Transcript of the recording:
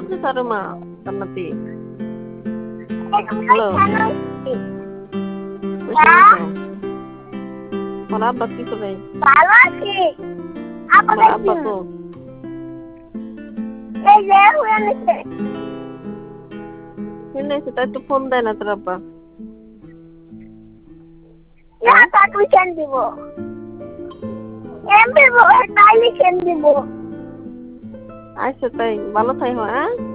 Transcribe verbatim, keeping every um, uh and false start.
আছে তার মা জান্নাতি হ্যালো ওর আব্বা কি করে ভালো আছি ওর আব্বা তো এই যে হয়ে নিছে শুনেছি তাই তো ফোন দেয় না তোর আব্বা না তা তুই কেন দিব এমবি বল তাইলে কেন দিব আচ্ছা তাই ভালো থাই হ্যাঁ।